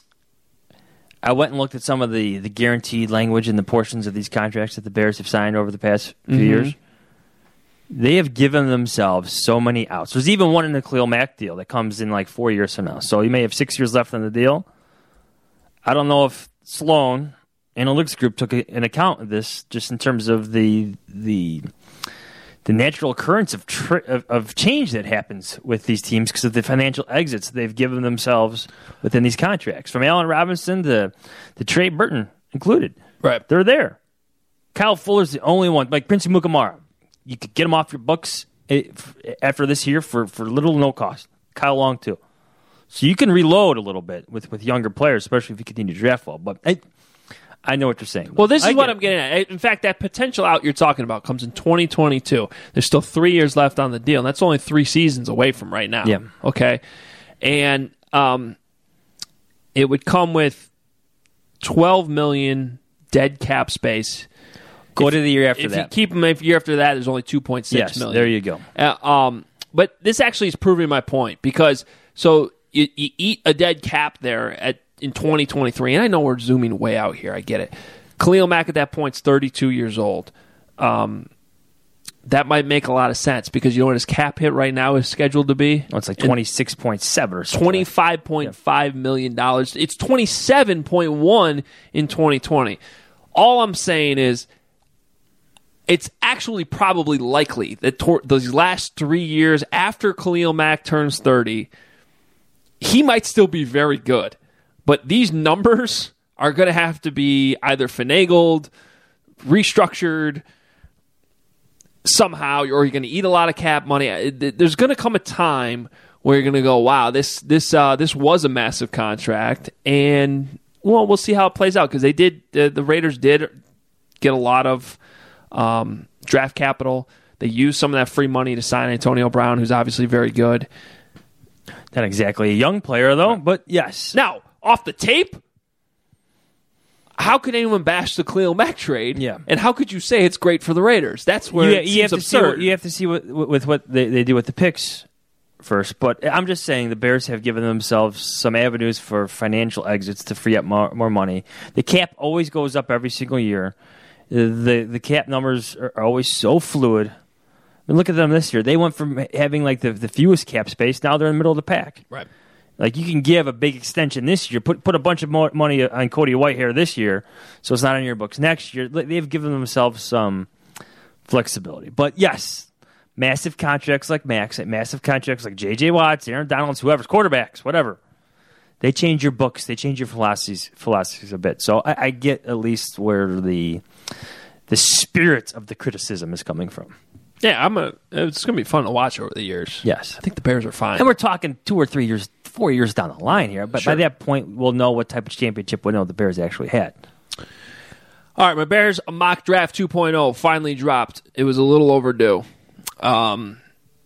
I went and looked at some of the, the guaranteed language in the portions of these contracts that the Bears have signed over the past few Mm-hmm. years. They have given themselves so many outs. There's even one in the Khalil Mack deal that comes in like four years from now. So you may have six years left on the deal. I don't know if Sloan Analytics Group took an account of this just in terms of the the the natural occurrence of tr- of, of change that happens with these teams because of the financial exits they've given themselves within these contracts. From Allen Robinson to, to Trey Burton included. Right. They're there. Kyle Fuller's the only one. Like Prince Mukamara. You could get him off your books after this year for, for little to no cost. Kyle Long, too. So you can reload a little bit with, with younger players, especially if you continue to draft well. But I, I know what you're saying. Well, this is I what get I'm it. getting at. In fact, that potential out you're talking about comes in twenty twenty-two. There's still three years left on the deal, and that's only three seasons away from right now. Yeah. Okay. And um, it would come with twelve million dollars dead cap space. Go If- to the year after if that. you keep them, if year after that, there's only two point six Yes, million. there you go. Uh, um, but this actually is proving my point because so you, you eat a dead cap there at in twenty twenty-three, and I know we're zooming way out here. I get it. Khalil Mack at that point is thirty-two years old. Um, that might make a lot of sense because you know what his cap hit right now is scheduled to be? Oh, it's like twenty-six point seven or something. twenty-five point five million dollars. It's twenty-seven point one in twenty twenty. All I'm saying is it's actually probably likely that tor- those last three years after Khalil Mack turns thirty, he might still be very good. But these numbers are going to have to be either finagled, restructured somehow, or you're going to eat a lot of cap money. There's going to come a time where you're going to go, wow, this this uh, this was a massive contract, and well, we'll see how it plays out because they did the, the Raiders did get a lot of um, draft capital. They used some of that free money to sign Antonio Brown, who's obviously very good. Not exactly a young player, though, but yes. Now, off the tape, how could anyone bash the Khalil Mack trade? Yeah. And how could you say it's great for the Raiders? That's where you, it you have seems to see absurd. what, you have to see what, with what they, they do with the picks first. But I'm just saying the Bears have given themselves some avenues for financial exits to free up more, more money. The cap always goes up every single year. The the cap numbers are always so fluid. I mean, look at them this year. They went from having like the, the fewest cap space. Now they're in the middle of the pack. Right. Like you can give a big extension this year, put put a bunch of mo- money on Cody Whitehair this year, so it's not on your books next year. They've given themselves some flexibility. But yes, massive contracts like Max, massive contracts like J J. Watts, Aaron Donalds, whoever's quarterbacks, whatever. They change your books. They change your philosophies philosophies a bit. So I, I get at least where the the spirit of the criticism is coming from. Yeah, I'm a. It's going to be fun to watch over the years. Yes. I think the Bears are fine. And we're talking two or three years, four years down the line here. But Sure. by that point, we'll know what type of championship window the Bears actually had. All right, my Bears mock draft two point oh finally dropped. It was a little overdue. Um,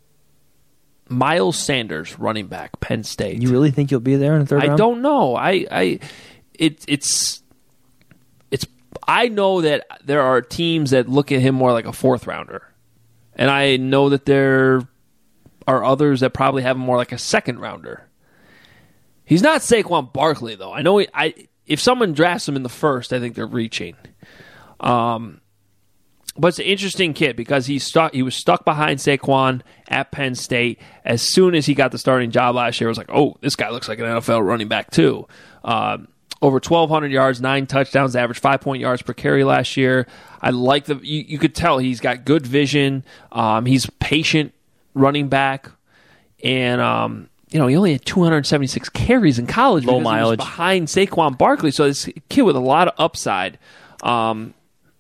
Miles Sanders, running back, Penn State. You really think you'll be there in the third I round? don't know. I, I, it, it's, it's. I know that there are teams that look at him more like a fourth rounder, and I know that there are others that probably have him more like a second rounder. He's not Saquon Barkley though. I know. He, I if someone drafts him in the first, I think they're reaching. Um, but it's an interesting kid because he stuck. He was stuck behind Saquon at Penn State. As soon as he got the starting job last year, it was like, oh, this guy looks like an N F L running back too. Um, over twelve hundred yards, nine touchdowns, average five point yards per carry last year. I like the. You, you could tell he's got good vision. Um, he's patient running back, and um, you know he only had two hundred seventy-six carries in college. Low because mileage he was behind Saquon Barkley. So this kid with a lot of upside. Um,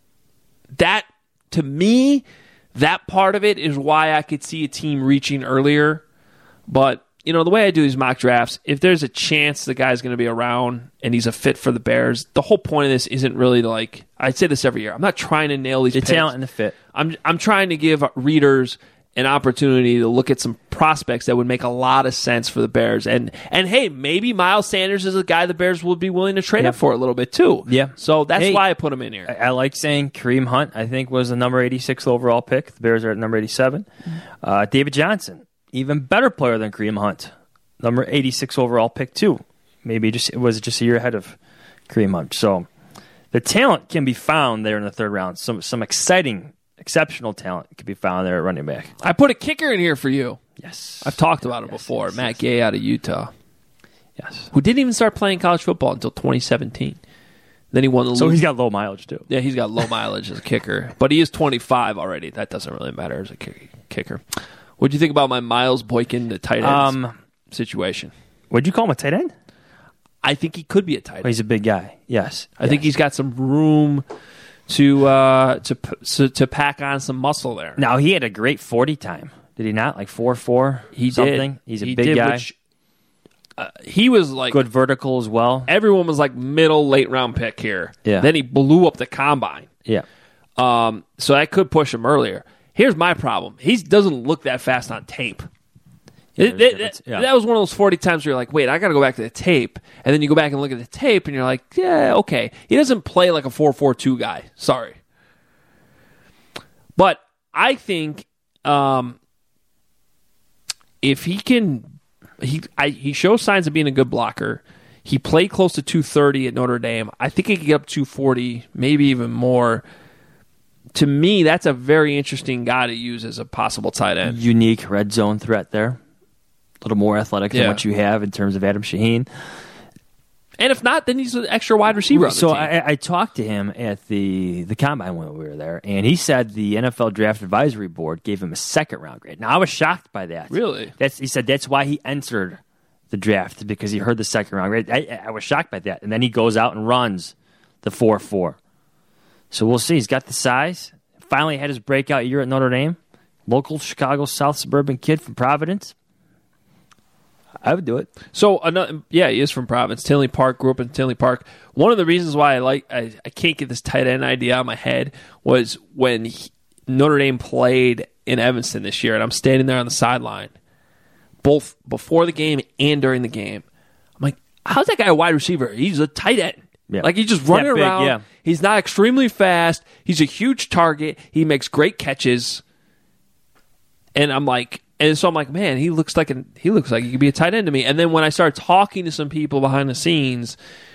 that to me, that part of it is why I could see a team reaching earlier. But you know the way I do these mock drafts, if there's a chance the guy's going to be around and he's a fit for the Bears, the whole point of this isn't really to like. I say this every year. I'm not trying to nail these The picks. talent and the fit. I'm I'm trying to give readers an opportunity to look at some prospects that would make a lot of sense for the Bears. And and hey, maybe Miles Sanders is a guy the Bears would be willing to trade Yeah. up for a little bit too. Yeah. So that's Hey, why I put him in here. I, I like saying Kareem Hunt, I think, was the number eighty-six overall pick. The Bears are at number eighty-seven. Uh, David Johnson, even better player than Kareem Hunt. Number eighty-six overall pick, too. Maybe just it was just a year ahead of Kareem Hunt. So the talent can be found there in the third round. Some some exciting, exceptional talent can be found there at running back. I put a kicker in here for you. Yes. I've talked about it Yes, before. yes, Matt yes. Gay out of Utah, Yes. who didn't even start playing college football until twenty seventeen. Then he won the So Lu- he's got low mileage, too. Yeah, he's got low mileage as a kicker, but he is twenty-five already. That doesn't really matter as a ki- kicker. What do you think about my Miles Boykin, the tight end Um, situation? Would you call him a tight end? I think he could be a tight Oh, end. he's a big guy. Yes. I think he's got some room to uh, to p- so, to pack on some muscle there. Now, he had a great forty time. Did he not? Like four four he something? did. He's a he big did, guy. Which, uh, he was like Good vertical as well. everyone was like middle late round pick here. Yeah. Then he blew up the combine. Yeah. Um, so that could push him earlier. Here's my problem: he doesn't look that fast on tape. Yeah, It- there's a it- difference. that, Yeah. that was one of those forty times where you're like, wait, I got to go back to the tape. And then you go back and look at the tape and you're like, yeah, okay. He doesn't play like a four four two guy. Sorry. But I think um, if he can, he I, he shows signs of being a good blocker. He played close to two thirty at Notre Dame. I think he could get up to two forty, maybe even more. To me, that's a very interesting guy to use as a possible tight end. Unique red zone threat there. A little more athletic than Yeah. what you have in terms of Adam Shaheen. And if not, then he's an extra wide receiver on the So team. I, I talked to him at the, the combine when we were there, and he said the N F L Draft Advisory Board gave him a second round grade. Now, I was shocked by that. Really? That's He said that's why he entered the draft, because he heard the second round grade. I, I was shocked by that. And then he goes out and runs the four four. So we'll see. He's got the size. Finally had his breakout year at Notre Dame. Local Chicago South suburban kid from Providence. I would do it. So, another, yeah, he is from Providence. Tinley Park, grew up in Tinley Park. One of the reasons why I like I, I can't get this tight end idea out of my head was when he, Notre Dame played in Evanston this year, and I'm standing there on the sideline, both before the game and during the game. I'm like, how's that guy a wide receiver? He's a tight end. Yeah. Like, he's just That running big, around. yeah. He's not extremely fast. He's a huge target. He makes great catches. And I'm like, And so I'm like, man, he looks like an, he looks like he could be a tight end to me. And then when I start talking to some people behind the scenes,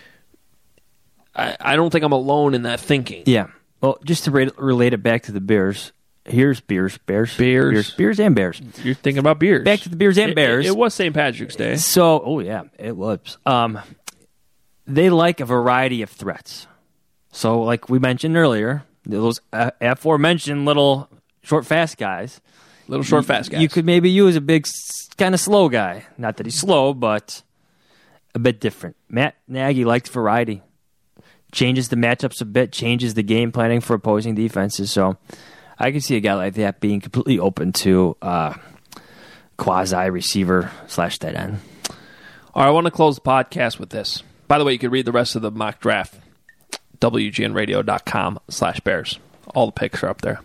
I, I don't think I'm alone in that thinking. Yeah. Well, just to re- relate it back to the Bears, here's Bears, Bears, Bears. Bears, Bears and Bears. You're thinking about beers. Back to the Bears and It- Bears. It, it was Saint Patrick's Day. So, oh yeah, it was. Um, they like a variety of threats. So, like we mentioned earlier, those uh, aforementioned little short, fast guys. Little short, fast guys. You could maybe use a big, kind of slow guy. Not that he's slow, but a bit different. Matt Nagy likes variety. Changes the matchups a bit, changes the game planning for opposing defenses. So I can see a guy like that being completely open to uh, quasi receiver slash tight end. All right, I want to close the podcast with this. By the way, you can read the rest of the mock draft. W G N radio dot com slash Bears. All the picks are up there.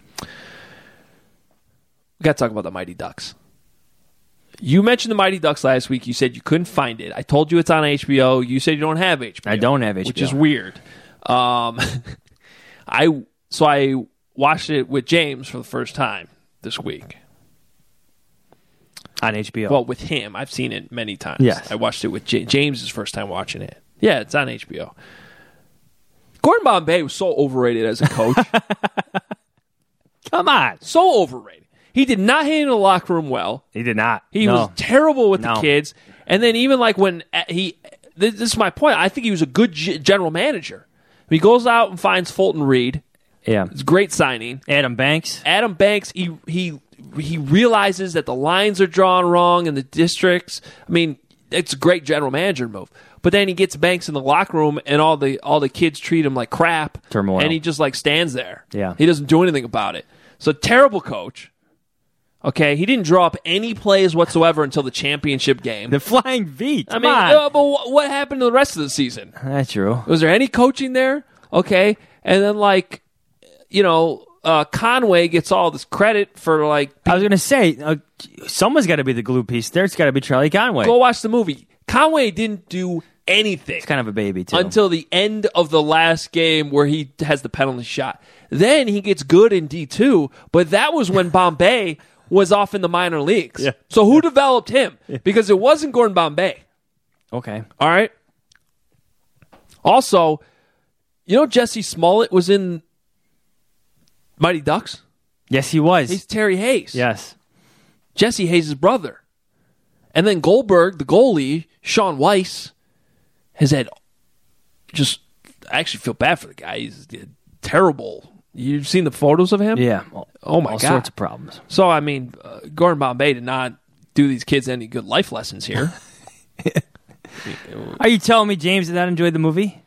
We got to talk about the Mighty Ducks. You mentioned the Mighty Ducks last week. You said you couldn't find it. I told you it's on H B O. You said you don't have H B O. I don't have H B O. Which is weird. Um, I So I watched it with James for the first time this week. On H B O. Well, with him. I've seen it many times. Yes. I watched it with J- James' first time watching it. Yeah, it's on H B O. Gordon Bombay was so overrated as a coach. Come on. So overrated. He did not handle the locker room well. He did not. He No. was terrible with No. the kids. And then even like when uh, he, this, this is my point. I think he was a good g- general manager. He goes out and finds Fulton Reed. Yeah. It's a great signing. Adam Banks. Adam Banks. He he he realizes that the lines are drawn wrong in the districts. I mean, it's a great general manager move. But then he gets Banks in the locker room, and all the all the kids treat him like crap. Turmoil. And he just like stands there. Yeah. He doesn't do anything about it. So terrible coach. Okay, he didn't draw up any plays whatsoever until the championship game. The Flying V. I Come mean, on. uh, but wh- what happened to the rest of the season? That's true. Was there any coaching there? Okay, and then like, you know, uh, Conway gets all this credit for like. I was going to say, uh, someone's got to be the glue piece there. It's got to be Charlie Conway. Go watch the movie. Conway didn't do anything. He's kind of a baby, too. Until the end of the last game where he has the penalty shot. Then he gets good in D two, but that was when Bombay was off in the minor leagues. Yeah. So who developed him? Because it wasn't Gordon Bombay. Okay. All right? Also, you know Jesse Smollett was in Mighty Ducks? Yes, he was. He's Terry Hayes. Yes. Jesse Hayes' brother. And then Goldberg, the goalie, Sean Weiss, has had just, I actually feel bad for the guy. He's terrible. You've seen the photos of him? Yeah. Oh, my All God. sorts of problems. So, I mean, uh, Gordon Bombay did not do these kids any good life lessons here. Are you telling me James did not enjoy the movie?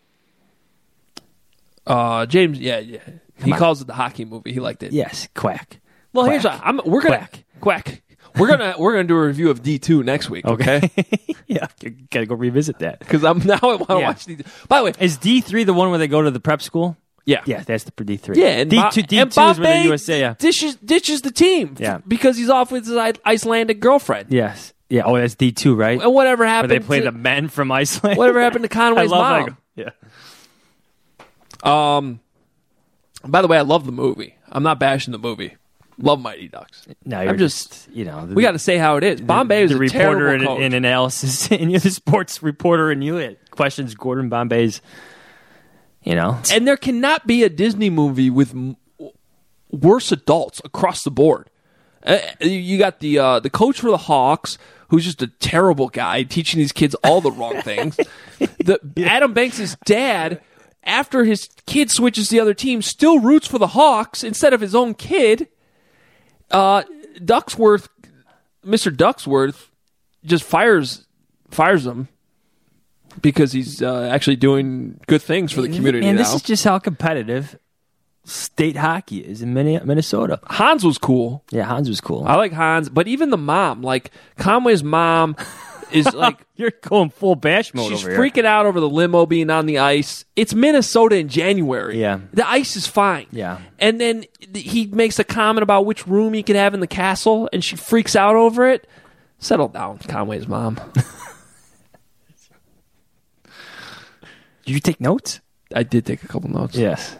Uh, James, yeah, yeah. He on. calls it the hockey movie. He liked it. Yes. Quack. Well, Quack. here's what I'm, we're gonna Quack. quack. We're gonna we're gonna do a review of D two next week. Okay, Yeah. You got to go revisit that. because I'm now I want to Yeah. watch D two. By the way, Is D three the one where they go to the prep school? yeah, Yeah, that's the D three. yeah, and D Bo- two, D two and is where the Bombay U S A. Yeah. ditches ditches the team. Yeah. because he's off with his I- Icelandic girlfriend. Yes. Yeah. Oh, that's D two, right? And whatever Where happened? they play to, the men from Iceland. whatever happened to I Conway's love mom? that. Yeah. Um. By the way, I love the movie. I'm not bashing the movie. Love Mighty Ducks. No, you're I'm just. just, you know, the, We got to say how it is. Bombay is the a reporter terrible in, coach. in analysis, and you're the sports reporter, and you it questions Gordon Bombay's. You know, And there cannot be a Disney movie with m- worse adults across the board. Uh, you got the uh, the coach for the Hawks, who's just a terrible guy, teaching these kids all the wrong things. The Adam Banks' dad, after his kid switches to the other team, still roots for the Hawks instead of his own kid. Uh, Ducksworth, Mister Ducksworth, just fires fires him because he's uh, actually doing good things for the community and now. this is just how competitive state hockey is in Minne- Minnesota. Hans was cool. Yeah, Hans was cool. I like Hans, but even the mom, like Conway's mom, is like You're going full bash mode she's over freaking out over the limo being on the ice. It's Minnesota in January. Yeah. the ice is fine. Yeah. and then th- he makes a comment about which room he could have in the castle, and she freaks out over it. Settle down, Conway's mom. Did you take notes? I did take a couple notes. Yes.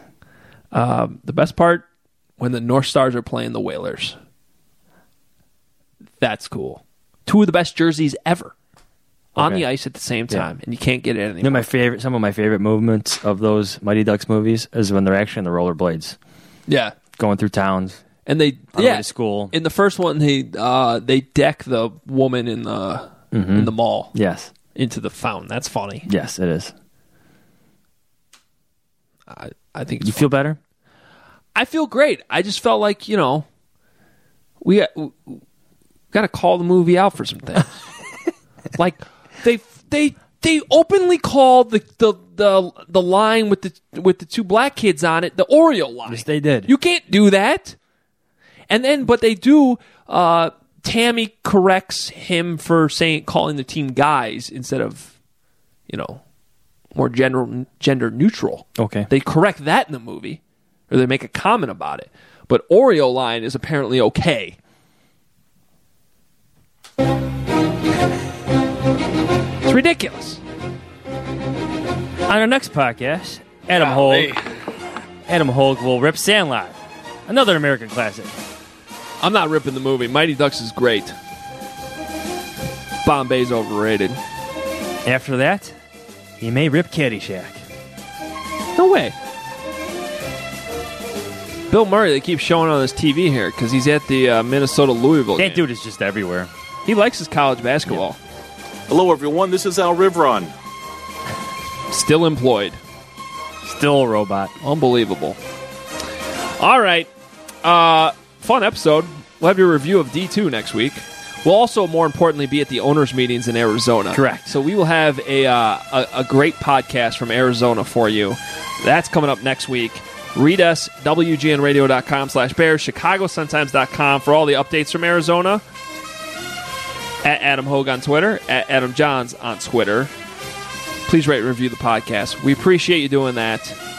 Um, the best part when the North Stars are playing the Whalers. That's cool. Two of the best jerseys ever on Okay. the ice at the same Yeah. time, and you can't get it anymore. You know, my favorite, some of my favorite movements of those Mighty Ducks movies is when they're actually on the rollerblades, yeah, going through towns. and they On the way yeah to school. In the first one, they uh, they deck the woman in the in the mall Yes, into the fountain. That's funny. yes, it is. I I think it's You feel better? I feel great. I just felt like, you know, we got, we got to call the movie out for some things. Like they they they openly called the, the the the line with the with the two black kids on it the Oreo line. Yes, they did. You can't do that. And then, but they do. Uh, Tammy corrects him for saying calling the team guys instead of, you know, more gender gender neutral. Okay. They correct that in the movie, or they make a comment about it. But Oreo line is apparently okay. It's ridiculous. On our next podcast, Adam Hogue, Adam Hogue will rip Sandlot, another American classic. I'm not ripping the movie. Mighty Ducks is great. Bombay's overrated. After that, he may rip Caddyshack. No way. Bill Murray, they keep showing on his T V here because he's at the uh, Minnesota-Louisville That game. dude is just everywhere. He likes his college basketball. Hello, everyone. This is Al Rivron. Still employed. Still a robot. Unbelievable. All right. Uh, fun episode. We'll have your review of D two next week. We'll also, more importantly, be at the owners' meetings in Arizona. Correct. So we will have a, uh, a, a great podcast from Arizona for you. That's coming up next week. Read us, W G N radio dot com slash bears, Chicago Sun Times dot com for all the updates from Arizona. At Adam Hogue on Twitter, at Adam Johns on Twitter. Please rate and review the podcast. We appreciate you doing that.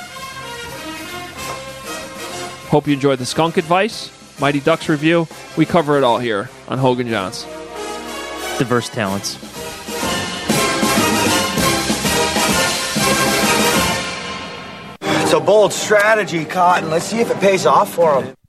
Hope you enjoyed the skunk advice, Mighty Ducks review. We cover it all here on Hogue and Johns. Diverse talents. It's a bold strategy, Cotton. Let's see if it pays off for him.